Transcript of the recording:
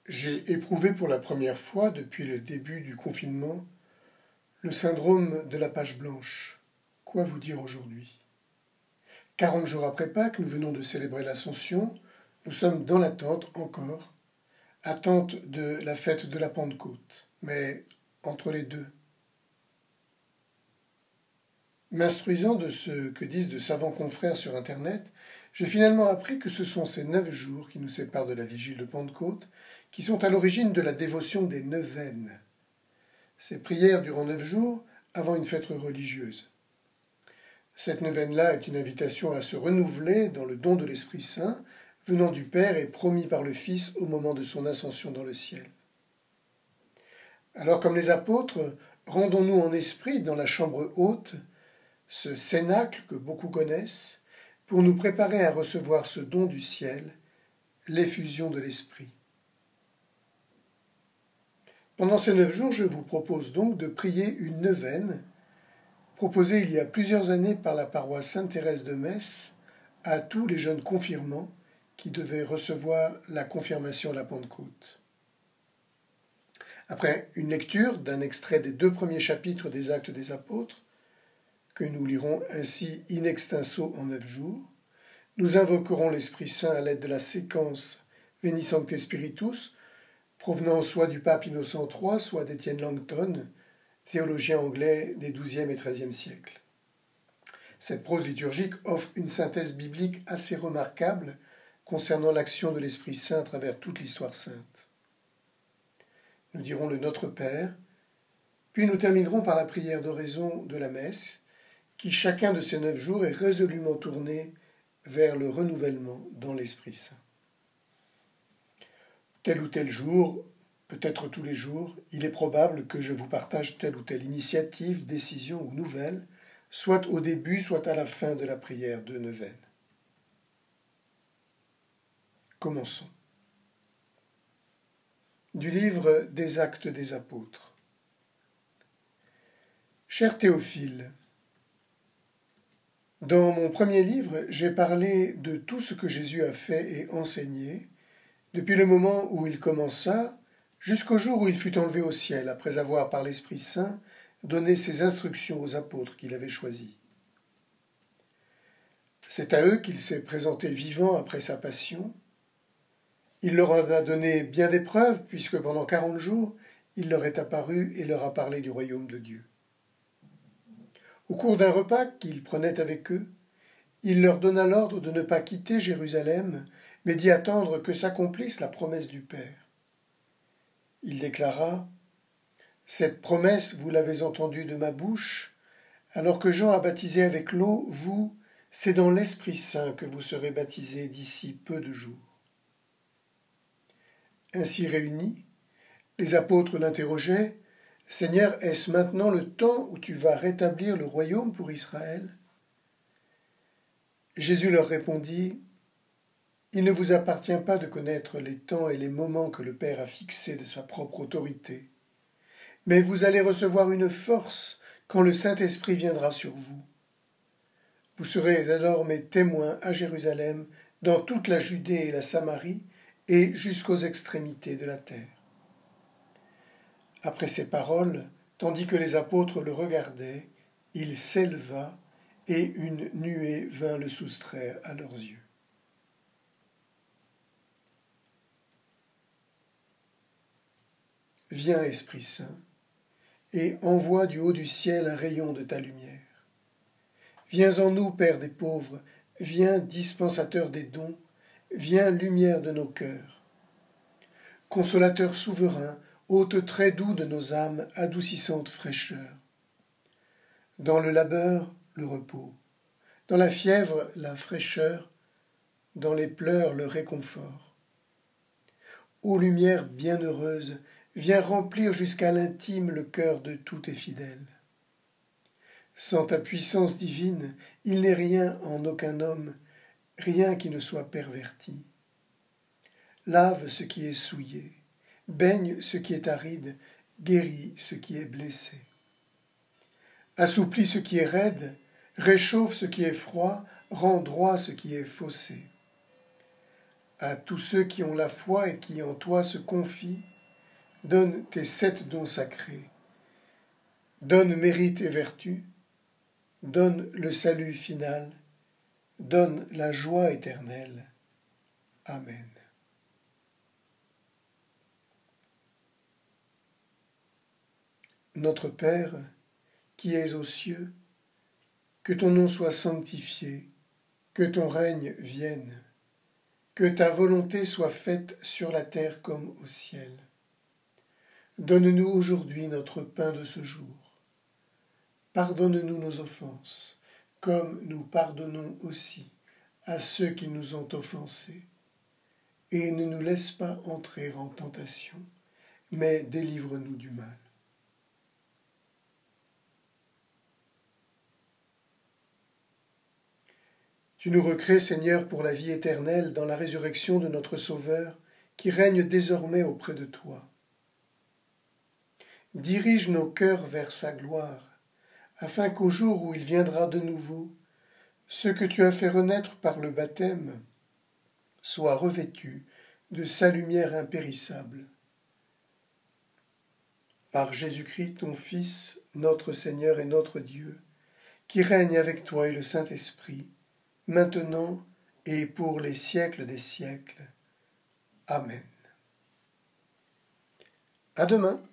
J'ai éprouvé pour la première fois depuis le début du confinement le syndrome de la page blanche. Quoi vous dire aujourd'hui? 40 jours après Pâques, nous venons de célébrer l'Ascension. Nous sommes dans l'attente encore, attente de la fête de la Pentecôte. Mais entre les deux, m'instruisant de ce que disent de savants confrères sur Internet, j'ai finalement appris que ce sont ces 9 jours qui nous séparent de la vigile de Pentecôte qui sont à l'origine de la dévotion des neuvaines. Ces prières durant 9 jours avant une fête religieuse. Cette neuvaine-là est une invitation à se renouveler dans le don de l'Esprit Saint, venant du Père et promis par le Fils au moment de son ascension dans le ciel. Alors comme les apôtres, rendons-nous en esprit dans la chambre haute, ce cénacle que beaucoup connaissent, pour nous préparer à recevoir ce don du ciel, l'effusion de l'Esprit. Pendant ces 9 jours, je vous propose donc de prier une neuvaine, proposée il y a plusieurs années par la paroisse Sainte-Thérèse de Metz à tous les jeunes confirmants qui devaient recevoir la confirmation à la Pentecôte. Après une lecture d'un extrait des 2 premiers chapitres des Actes des Apôtres, que nous lirons ainsi in extenso en 9 jours, nous invoquerons l'Esprit Saint à l'aide de la séquence Veni Sancte Spiritus, provenant soit du pape Innocent III, soit d'Étienne Langton, théologien anglais des XIIe et XIIIe siècles. Cette prose liturgique offre une synthèse biblique assez remarquable concernant l'action de l'Esprit Saint à travers toute l'histoire sainte. Nous dirons le Notre Père, puis nous terminerons par la prière d'oraison de la messe, qui chacun de ces 9 jours est résolument tourné vers le renouvellement dans l'Esprit Saint. Tel ou tel jour, peut-être tous les jours, il est probable que je vous partage telle ou telle initiative, décision ou nouvelle, soit au début, soit à la fin de la prière de neuvaine. Commençons. Du livre des Actes des Apôtres. Cher Théophile, dans mon premier livre, j'ai parlé de tout ce que Jésus a fait et enseigné, depuis le moment où il commença, jusqu'au jour où il fut enlevé au ciel, après avoir, par l'Esprit Saint, donné ses instructions aux apôtres qu'il avait choisis. C'est à eux qu'il s'est présenté vivant après sa passion. Il leur en a donné bien des preuves, puisque pendant 40 jours, il leur est apparu et leur a parlé du royaume de Dieu. Au cours d'un repas qu'il prenait avec eux, il leur donna l'ordre de ne pas quitter Jérusalem, mais d'y attendre que s'accomplisse la promesse du Père. Il déclara « Cette promesse, vous l'avez entendue de ma bouche. Alors que Jean a baptisé avec l'eau, vous, c'est dans l'Esprit Saint que vous serez baptisés d'ici peu de jours. » Ainsi réunis, les apôtres l'interrogeaient « Seigneur, est-ce maintenant le temps où tu vas rétablir le royaume pour Israël ?» Jésus leur répondit « Il ne vous appartient pas de connaître les temps et les moments que le Père a fixés de sa propre autorité, mais vous allez recevoir une force quand le Saint-Esprit viendra sur vous. Vous serez alors mes témoins à Jérusalem, dans toute la Judée et la Samarie, et jusqu'aux extrémités de la terre. » Après ces paroles, tandis que les apôtres le regardaient, il s'éleva, et une nuée vint le soustraire à leurs yeux. Viens, Esprit Saint, et envoie du haut du ciel un rayon de ta lumière. Viens en nous, Père des pauvres, viens, dispensateur des dons, viens, lumière de nos cœurs. Consolateur souverain, hôte très doux de nos âmes, adoucissante fraîcheur. Dans le labeur, le repos, dans la fièvre, la fraîcheur, dans les pleurs, le réconfort. Ô lumière bienheureuse, viens remplir jusqu'à l'intime le cœur de tous tes fidèles. Sans ta puissance divine, il n'est rien en aucun homme, rien qui ne soit perverti. Lave ce qui est souillé, baigne ce qui est aride, guéris ce qui est blessé. Assouplis ce qui est raide, réchauffe ce qui est froid, rend droit ce qui est faussé. À tous ceux qui ont la foi et qui en toi se confient, donne tes 7 dons sacrés. Donne mérite et vertu, donne le salut final, donne la joie éternelle. Amen. Notre Père, qui es aux cieux, que ton nom soit sanctifié, que ton règne vienne, que ta volonté soit faite sur la terre comme au ciel. Donne-nous aujourd'hui notre pain de ce jour. Pardonne-nous nos offenses, comme nous pardonnons aussi à ceux qui nous ont offensés. Et ne nous laisse pas entrer en tentation, mais délivre-nous du mal. Tu nous recrées, Seigneur, pour la vie éternelle dans la résurrection de notre Sauveur, qui règne désormais auprès de toi. Dirige nos cœurs vers sa gloire, afin qu'au jour où il viendra de nouveau, ceux que tu as fait renaître par le baptême soient revêtus de sa lumière impérissable. Par Jésus-Christ, ton Fils, notre Seigneur et notre Dieu, qui règne avec toi et le Saint-Esprit, maintenant et pour les siècles des siècles. Amen. À demain.